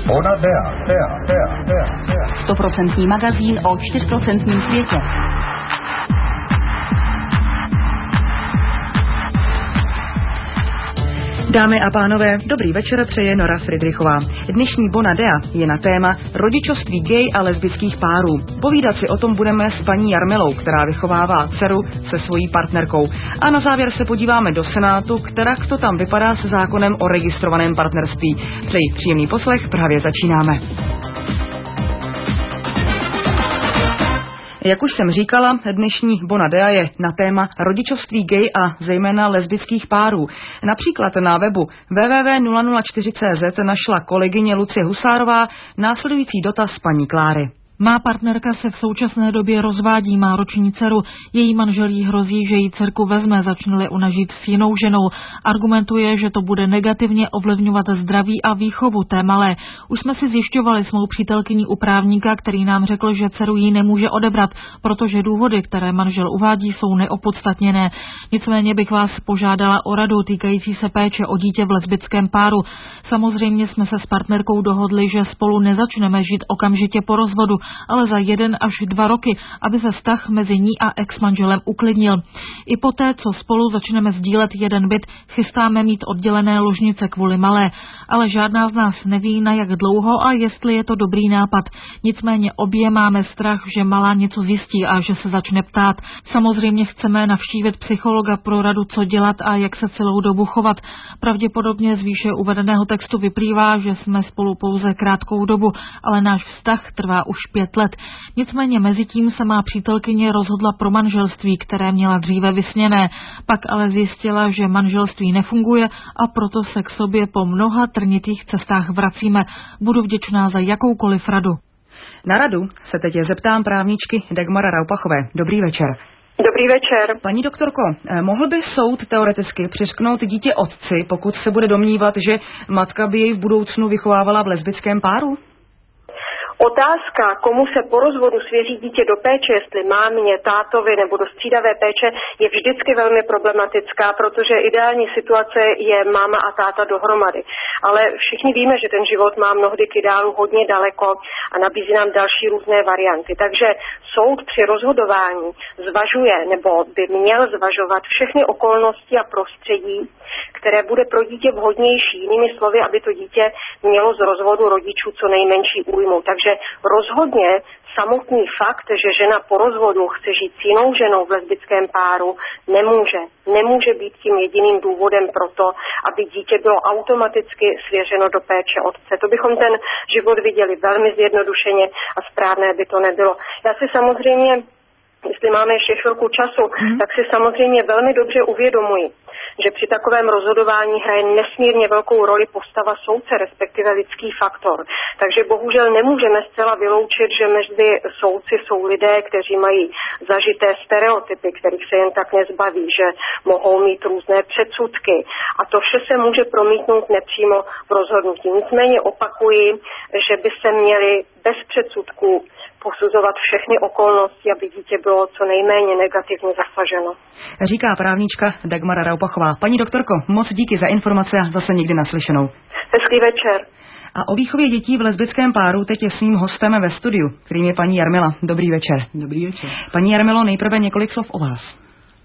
Bona Dea. 100% magazín o 4% světě. Dámy a pánové, dobrý večer přeje Nora Fridrichová. Dnešní Bona Dea je na téma rodičovství gay a lesbických párů. Povídat si o tom budeme s paní Jarmilou, která vychovává dceru se svojí partnerkou. A na závěr se podíváme do Senátu, jak to tam vypadá se zákonem o registrovaném partnerství. Přeji příjemný poslech, právě začínáme. Jak už jsem říkala, dnešní Bona Dea je na téma rodičovství gay a zejména lesbických párů. Například na webu www.004.cz našla kolegyně Lucie Husárová následující dotaz paní Kláry. Má partnerka se v současné době rozvádí, má roční dceru. Její manžel jí hrozí, že jí dcerku vezme, začne-li ona žít s jinou ženou. Argumentuje, že to bude negativně ovlivňovat zdraví a výchovu té malé. Už jsme si zjišťovali s mou přítelkyní u právníka, který nám řekl, že dceru jí nemůže odebrat, protože důvody, které manžel uvádí, jsou neopodstatněné. Nicméně bych vás požádala o radu týkající se péče o dítě v lesbickém páru. Samozřejmě jsme se s partnerkou dohodli, že spolu nezačneme žít okamžitě po rozvodu, ale za 1 až 2 roky, aby se vztah mezi ní a ex-manželem uklidnil. I poté, co spolu začneme sdílet jeden byt, chystáme mít oddělené ložnice kvůli malé, ale žádná z nás neví, na jak dlouho a jestli je to dobrý nápad. Nicméně obě máme strach, že malá něco zjistí a že se začne ptát. Samozřejmě chceme navštívit psychologa pro radu, co dělat a jak se celou dobu chovat. Pravděpodobně z výše uvedeného textu vyplývá, že jsme spolu pouze krátkou dobu, ale náš vztah trvá už 5 let. Nicméně mezitím se má přítelkyně rozhodla pro manželství, které měla dříve vysněné. Pak ale zjistila, že manželství nefunguje a proto se k sobě po mnoha trnitých cestách vracíme. Budu vděčná za jakoukoliv radu. Na radu se teď zeptám právničky Dagmara Raupachové. Dobrý večer. Dobrý večer. Paní doktorko, mohl by soud teoreticky přiřknout dítě otci, pokud se bude domnívat, že matka by jej v budoucnu vychovávala v lesbickém páru? Otázka, komu se po rozvodu svěří dítě do péče, jestli mámě, tátovi nebo do střídavé péče, je vždycky velmi problematická, protože ideální situace je máma a táta dohromady. Ale všichni víme, že ten život má mnohdy k ideálu hodně daleko a nabízí nám další různé varianty. Takže soud při rozhodování zvažuje nebo by měl zvažovat všechny okolnosti a prostředí, které bude pro dítě vhodnější. Jinými slovy, aby to dítě mělo z rozvodu rodičů co nejmenší újmu. Takže rozhodně samotný fakt, že žena po rozvodu chce žít s jinou ženou v lesbickém páru, nemůže být tím jediným důvodem pro to, aby dítě bylo automaticky svěřeno do péče otce. To bychom ten život viděli velmi zjednodušeně a správné by to nebylo. Já si samozřejmě, jestli máme ještě chvilku času, tak si samozřejmě velmi dobře uvědomuji, že při takovém rozhodování hraje nesmírně velkou roli postava soudce, respektive lidský faktor. Takže bohužel nemůžeme zcela vyloučit, že mezi soudci jsou lidé, kteří mají zažité stereotypy, kterých se jen tak nezbaví, že mohou mít různé předsudky. A to vše se může promítnout nepřímo v rozhodnutí. Nicméně opakuji, že by se měli bez předsudků posuzovat všechny okolnosti, aby dítě bylo co nejméně negativně zasaženo. Říká právnička Dagmara Raupachová. Paní doktorko, moc díky za informace a zase někdy naslyšenou. Hezký večer. A o výchově dětí v lesbickém páru teď je svým hostem ve studiu, kterým je paní Jarmila. Dobrý večer. Dobrý večer. Paní Jarmilo, nejprve několik slov o vás.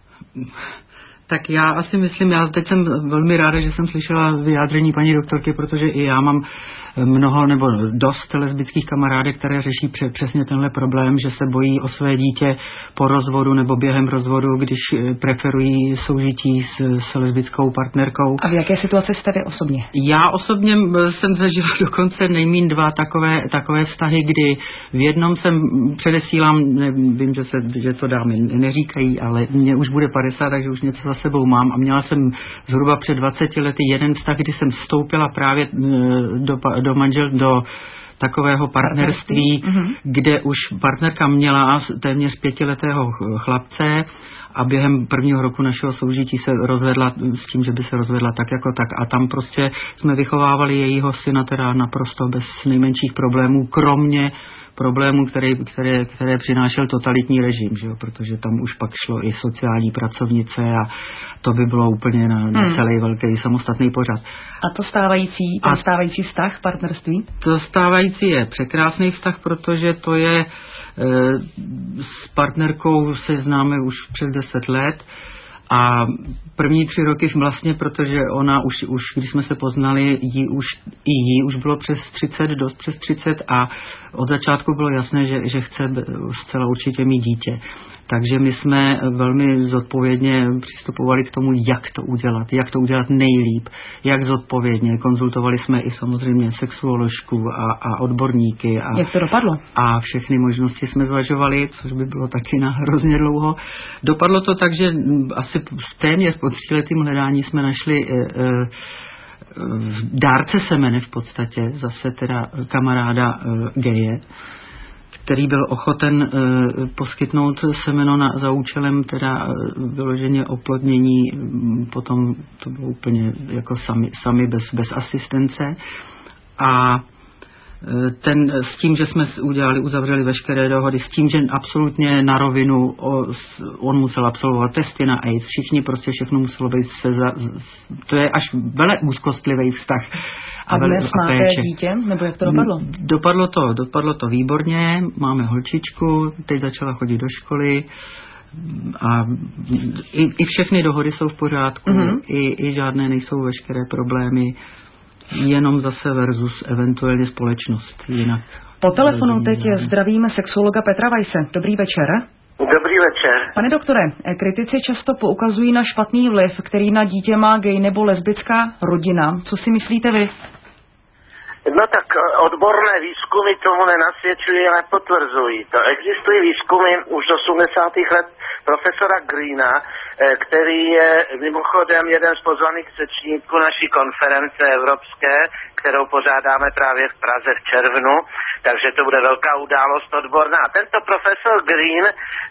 Tak já asi myslím, já teď jsem velmi ráda, že jsem slyšela vyjádření paní doktorky, protože i já mám mnoho nebo dost lesbických kamarádek, které řeší přesně tenhle problém, že se bojí o své dítě po rozvodu nebo během rozvodu, když preferují soužití s lesbickou partnerkou. A v jaké situaci jste vy osobně? Já osobně jsem zažila dokonce nejmín 2 takové vztahy, kdy v jednom jsem předesílám, vím, že to dámy neříkají, ale mě už bude 50, takže už něco za sebou mám a měla jsem zhruba před 20 lety jeden vztah, kdy jsem vstoupila právě do takového partnerství, kde už partnerka měla téměř 5letého chlapce a během prvního roku našeho soužití se rozvedla s tím, že by se rozvedla tak jako tak. A tam prostě jsme vychovávali jejího syna teda naprosto bez nejmenších problémů, kromě problémů, které přinášel totalitní režim, že jo? Protože tam už pak šlo i sociální pracovnice a to by bylo úplně na celý velký samostatný pořad. A to stávající vztah, partnerství? To stávající je překrásný vztah, protože to je s partnerkou se známe už přes 10 let. A první 3 roky vlastně, protože ona už když jsme se poznali, jí už bylo dost přes 30 a od začátku bylo jasné, že chce zcela určitě mít dítě. Takže my jsme velmi zodpovědně přistupovali k tomu, jak to udělat nejlíp, jak zodpovědně. Konzultovali jsme i samozřejmě sexuoložku a odborníky. Jak to dopadlo? A všechny možnosti jsme zvažovali, což by bylo taky na hrozně dlouho. Dopadlo to tak, že asi téměř po 3 letým hledání jsme našli dárce semene v podstatě, zase teda kamaráda geje, který byl ochoten poskytnout semeno za účelem teda vyloženě oplodnění, potom to bylo úplně jako sami bez asistence. A s tím, že jsme uzavřeli veškeré dohody, s tím, že absolutně na rovinu on musel absolvovat testy na AIDS, všichni prostě všechno muselo být to je až vele úzkostlivý vztah. A dnes máte dítě, nebo jak to dopadlo? Dopadlo to výborně, máme holčičku, teď začala chodit do školy a i všechny dohody jsou v pořádku, i žádné nejsou veškeré problémy, jenom zase versus eventuálně společnost. Jinak. Po telefonu teď zdravíme sexuologa Petra Weisse. Dobrý večer. Dobrý večer. Pane doktore, kritici často poukazují na špatný vliv, který na dítě má gay nebo lesbická rodina. Co si myslíte vy? No tak odborné výzkumy tomu nenasvědčují a nepotvrzují. To existují výzkumy už z 80. let profesora Greena, který je mimochodem jeden z pozvaných řečníků naší konference evropské, kterou pořádáme právě v Praze v červnu, takže to bude velká událost odborná. Tento profesor Green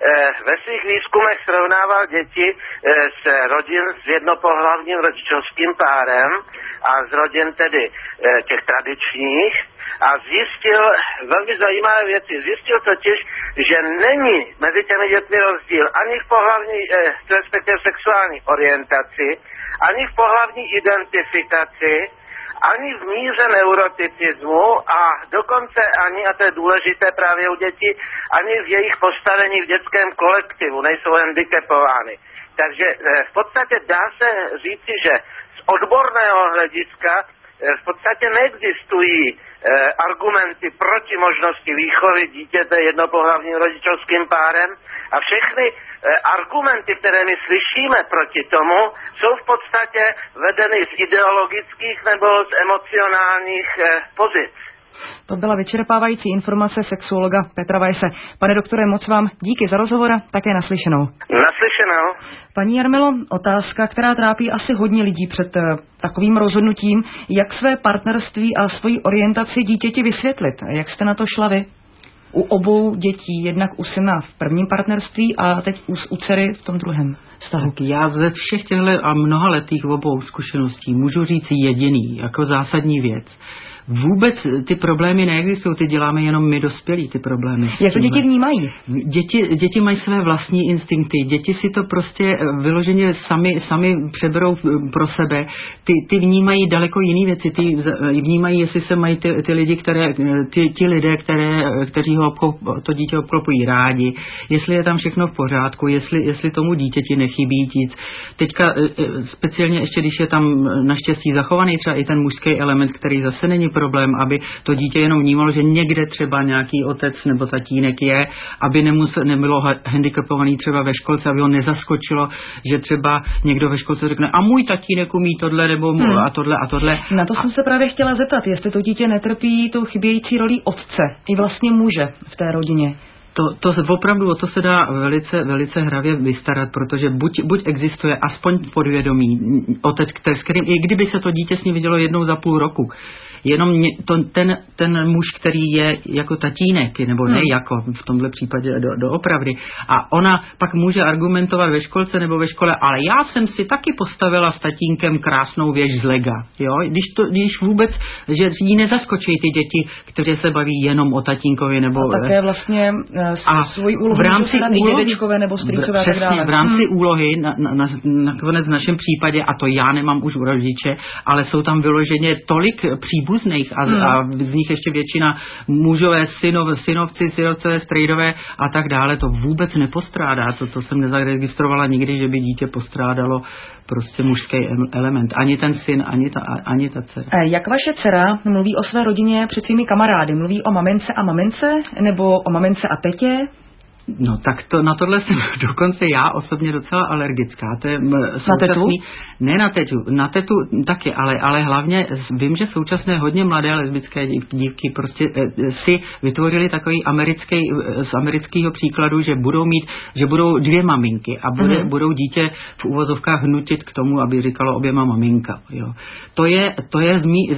ve svých výzkumech srovnával děti z rodin s jednopohlavním rodičovským párem a z rodin tedy těch tradičních a zjistil velmi zajímavé věci. Zjistil totiž, že není mezi těmi dětmi rozdíl ani v pohlavní, respektive sexuální orientaci, ani v pohlavní identifikaci, ani v míře neuroticismu a dokonce ani, a to je důležité právě u dětí, ani v jejich postavení v dětském kolektivu, nejsou handicapovány. Takže v podstatě dá se říci, že z odborného hlediska v podstatě neexistují argumenty proti možnosti výchovy dítěte jednopohlavním rodičovským párem a všechny argumenty, které my slyšíme proti tomu, jsou v podstatě vedeny z ideologických nebo z emocionálních pozic. To byla vyčerpávající informace sexuologa Petra Weisse. Pane doktore, moc vám díky za rozhovor, také naslyšenou. Naslyšenou. Paní Jarmilo, otázka, která trápí asi hodně lidí před takovým rozhodnutím, jak své partnerství a svoji orientaci dítěti vysvětlit. Jak jste na to šla vy? U obou dětí, jednak u syna v prvním partnerství a teď u dcery v tom druhém vztahu. Tak já ze všech těchto a mnohaletých obou zkušeností můžu říct jediný, jako zásadní věc. Vůbec ty problémy neexistují, ty děláme jenom my dospělí, ty problémy. Jak to děti vnímají? Děti mají své vlastní instinkty, děti si to prostě vyloženě sami přeberou pro sebe, ty vnímají daleko jiné věci, ty vnímají, jestli se mají ty lidi, ti lidé, kteří to dítě obklopují rádi, jestli je tam všechno v pořádku, jestli tomu dítěti nechybí nic. Teďka speciálně ještě, když je tam naštěstí zachovaný třeba i ten mužský element, který zase není problém, aby to dítě jenom vnímalo, že někde třeba nějaký otec nebo tatínek je, aby nebylo handicapovaný třeba ve školce, aby ho nezaskočilo, že třeba někdo ve školce řekne, a můj tatínek umí tohle nebo a tohle a tohle. Na to jsem se právě chtěla zeptat, jestli to dítě netrpí tou chybějící rolí otce i vlastně muže v té rodině. To opravdu o to se dá velice hravě vystarat, protože buď existuje aspoň podvědomí otec, s kterým, i kdyby se to dítě s ním vidělo jednou za půl roku, jenom ten muž, který je jako tatínek, nebo ne jako v tomhle případě doopravdy. A ona pak může argumentovat ve školce nebo ve škole, ale já jsem si taky postavila s tatínkem krásnou věž z lega. Jo? Když vůbec, že jí nezaskočí ty děti, které se baví jenom o tatínkovi nebo... A také vlastně svoji úlohu v rámci dědečkové nebo strýcové a tak dále. V rámci úlohy, nakonec v našem případě, a to já nemám už u rodiče, ale jsou tam vyloženě tolik příbuzných a z nich ještě většina mužové, synovci, sirotové, strejdové a tak dále, to vůbec nepostrádá. To jsem nezaregistrovala nikdy, že by dítě postrádalo prostě mužský element. Ani ten syn, ani ta dcera. Jak vaše dcera mluví o své rodině před svými kamarády? Mluví o mamince a mamince? Nebo o mamince a tetě? No tak na tohle jsem dokonce já osobně docela alergická. To je na tetu? Ne na tetu, na tetu taky, ale hlavně vím, že současné hodně mladé lesbické dívky prostě si vytvořili takový z amerického příkladu, že budou dvě maminky a budou dítě v uvozovkách hnutit k tomu, aby říkalo oběma maminka. Jo. To je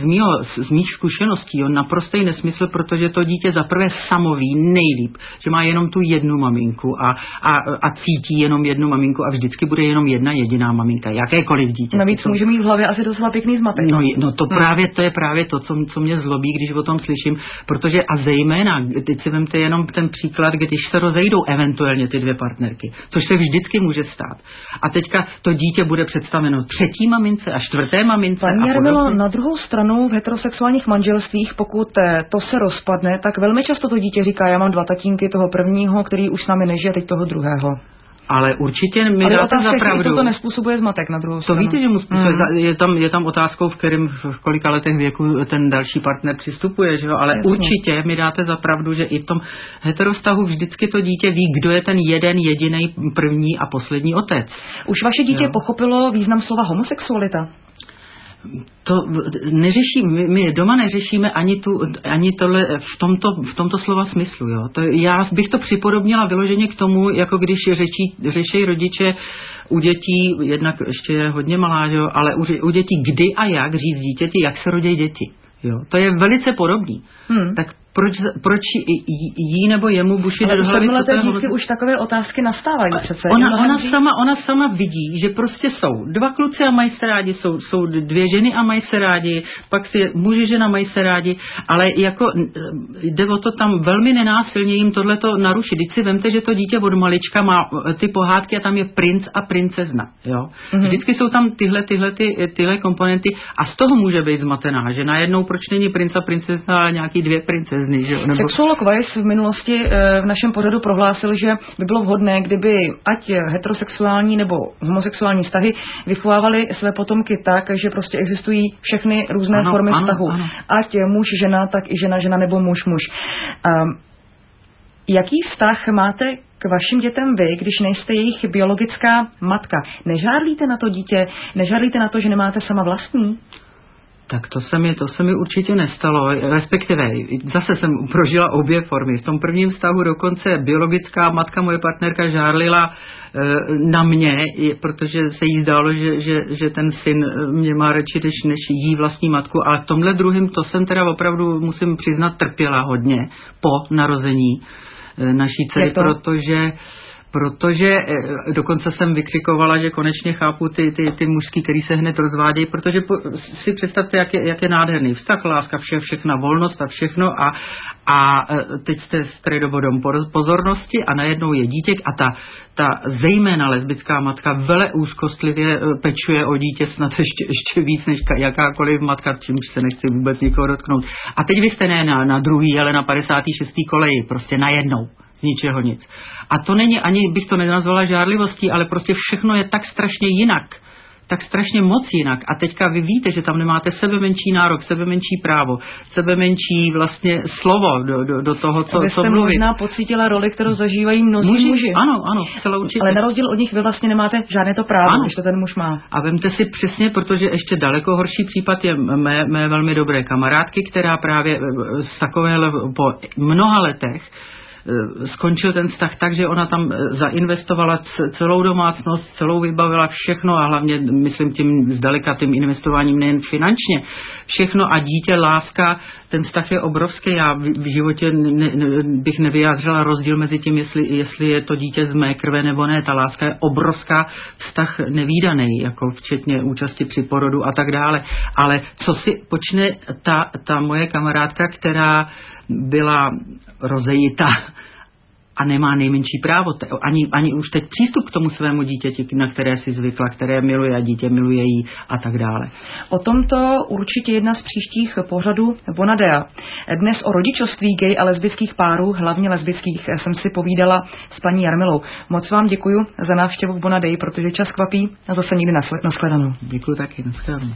z mých zkušeností naprostý nesmysl, protože to dítě zaprvé samoví nejlíp, že má jenom tu jednu maminku a cítí jenom jednu maminku a vždycky bude jenom jedna jediná maminka, jakékoliv dítě. Navíc může mít v hlavě asi docela pěkný zmatek. No to je právě to, co mě zlobí, když o tom slyším, protože a zejména, teď si vemte jenom ten příklad, když se rozejdou eventuálně ty dvě partnerky, což se vždycky může stát. A teďka to dítě bude představeno třetí mamince a čtvrté mamince. Paní Jarmilo, na druhou stranu v heterosexuálních manželstvích, pokud to se rozpadne, tak velmi často to dítě říká, já mám dva tatínky, toho prvního, který už s námi nežije, teď toho druhého. Ale určitě mi dáte za pravdu. To nespůsobuje zmatek na druhou stranu. To víte, že mu způsobuje, je tam otázkou, v kolika letech věku ten další partner přistupuje, že jo? Ale jasně. Určitě mi dáte za pravdu, že i v tom heterostavu vždycky to dítě ví, kdo je ten jeden jediný první a poslední otec. Už vaše dítě pochopilo význam slova homosexualita? To my doma neřešíme ani tohle v tomto slova smyslu. Jo. Já bych to připodobnila vyloženě k tomu, jako když řeší rodiče u dětí, jednak ještě je hodně malá, jo, ale u dětí kdy a jak říct dítěti, jak se rodí děti. Jo. To je velice podobný. Tak proč jí nebo jemu bušit do hlavy? Ale dítky už takové otázky nastávají přece. Ona sama vidí, že prostě jsou dva kluci a mají se rádi, jsou dvě ženy a mají se rádi, pak si muži, žena mají se rádi, ale jako jde o to tam velmi nenásilně jim tohleto narušit. Když si vemte, že to dítě od malička má ty pohádky a tam je princ a princezna. Jo? Vždycky jsou tam tyhle komponenty a z toho může být zmatená, že najednou proč není princ a princezna, ale nějaký dvě princezny. Nebo... Sexuolog Weiss v minulosti v našem pořadu prohlásil, že by bylo vhodné, kdyby ať heterosexuální nebo homosexuální vztahy vychovávaly své potomky tak, že prostě existují všechny různé formy vztahu. Ano. Ať muž, žena, tak i žena nebo muž. Jaký vztah máte k vašim dětem vy, když nejste jejich biologická matka? Nežárlíte na to dítě? Nežárlíte na to, že nemáte sama vlastní? Tak to se mi určitě nestalo, respektive zase jsem prožila obě formy. V tom prvním vztahu dokonce biologická matka, moje partnerka, žárlila na mě, protože se jí zdálo, že ten syn mě má radši než jí vlastní matku, ale v tomhle druhém to jsem teda opravdu, musím přiznat, trpěla hodně po narození naší dcery, protože dokonce jsem vykřikovala, že konečně chápu ty mužský, který se hned rozvádějí, protože si představte, jak je nádherný vztah, láska, všechna volnost a všechno a teď jste středobodem pozornosti a najednou je dítěk a ta zejména lesbická matka vele úzkostlivě pečuje o dítě snad ještě víc než jakákoliv matka, čímž se nechci vůbec nikoho dotknout. A teď vy jste ne na druhý, ale na 56. koleji, prostě najednou. Ničeho nic. A to není, ani bych to nenazvala žárlivostí, ale prostě všechno je tak strašně jinak. Tak strašně moc jinak. A teďka vy víte, že tam nemáte sebemenší nárok, sebemenší právo, sebemenší vlastně slovo do toho, co mluvit. Vy jste možná pocítila roli, kterou zažívají mnozí muži. Ano, zcela určitě. Ale na rozdíl od nich vy vlastně nemáte žádné to právo, když to ten muž má. A vemte si přesně, protože ještě daleko horší případ je mé velmi dobré kamarádky, která právě z takovéhle po mnoha letech skončil ten vztah tak, že ona tam zainvestovala celou domácnost, celou vybavila všechno a hlavně, myslím tím zdaleka tím investováním nejen finančně, všechno a dítě, láska, ten vztah je obrovský. Já v životě bych nevyjádřila rozdíl mezi tím, jestli je to dítě z mé krve nebo ne. Ta láska je obrovská, vztah nevídaný, jako včetně účasti při porodu a tak dále. Ale co si počne ta moje kamarádka, která byla rozejita a nemá nejmenší právo, ani už teď přístup k tomu svému dítěti, na které si zvykla, které miluje a dítě miluje jí a tak dále. O tomto určitě jedna z příštích pořadů Bonadea. Dnes o rodičovství gay a lesbických párů, hlavně lesbických, jsem si povídala s paní Jarmilou. Moc vám děkuji za návštěvu v Bonadei, protože čas kvapí a zase někdy nashledanou. Děkuji taky, nashledanou.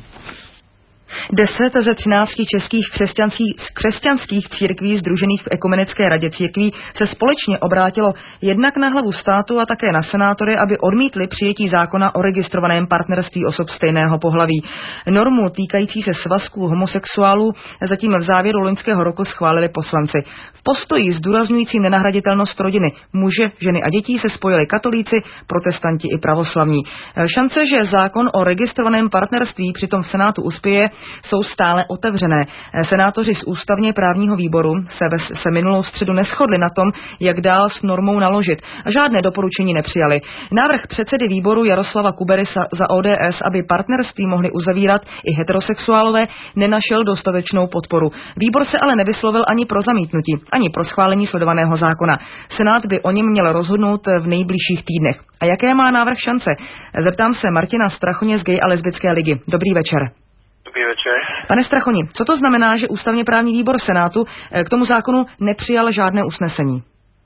10 ze 13 českých křesťanských církví sdružených v Ekumenické radě církví se společně obrátilo jednak na hlavu státu a také na senátory, aby odmítli přijetí zákona o registrovaném partnerství osob stejného pohlaví. Normu týkající se svazků homosexuálů zatím v závěru loňského roku schválili poslanci. V postoji zdůrazňujícím nenahraditelnost rodiny muže, ženy a dětí se spojili katolíci, protestanti i pravoslavní. Šance, že zákon o registrovaném partnerství přitom v Senátu uspěje, jsou stále otevřené. Senátoři z ústavně právního výboru se minulou středu neshodli na tom, jak dál s normou naložit. Žádné doporučení nepřijali. Návrh předsedy výboru Jaroslava Kubery za ODS, aby partnerství mohli uzavírat i heterosexuálové, nenašel dostatečnou podporu. Výbor se ale nevyslovil ani pro zamítnutí, ani pro schválení sledovaného zákona. Senát by o něm měl rozhodnout v nejbližších týdnech. A jaké má návrh šance? Zeptám se Martina Strachoně z Gay a lesbické ligy. Dobrý večer. Dobrý večer. Pane Strachoni, co to znamená, že ústavně právní výbor Senátu k tomu zákonu nepřijal žádné usnesení?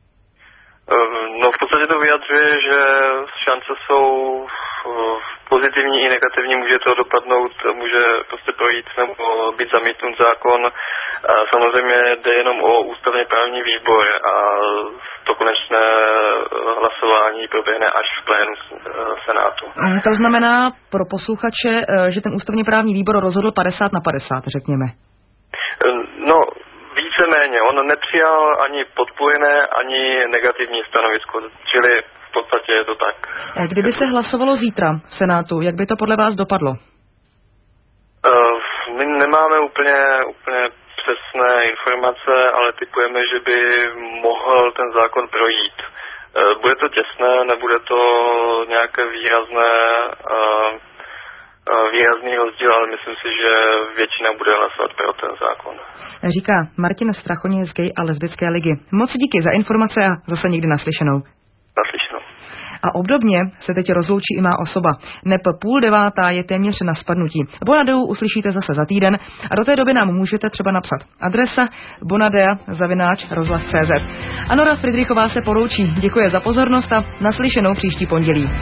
No v podstatě to vyjadřuje, že šance jsou pozitivní i negativní, může to dopadnout, může prostě projít nebo být zamítnut zákon. Samozřejmě jde jenom o ústavně právní výbor a to konečné hlasování proběhne až v plénu Senátu. To znamená pro posluchače, že ten ústavně právní výbor rozhodl 50/50, řekněme. No, víceméně. On nepřijal ani podpůrné, ani negativní stanovisko, čili v podstatě je to tak. Kdyby se hlasovalo zítra v Senátu, jak by to podle vás dopadlo? My nemáme úplně přesné informace, ale tipujeme, že by mohl ten zákon projít. Bude to těsné, nebude to nějaké výrazný rozdíl, ale myslím si, že většina bude hlasovat pro ten zákon. Říká Martin Strachoně z Gay a lesbické ligy. Moc díky za informace a zase někdy naslyšenou. Naslyšenou. A obdobně se teď rozloučí i má osoba. Neb 8:30 je téměř na spadnutí. Bonadeu uslyšíte zase za týden a do té doby nám můžete třeba napsat. Adresa bonadea@rozhlas.cz. A Nora Fridrichová se poroučí. Děkuje za pozornost a naslyšenou příští pondělí.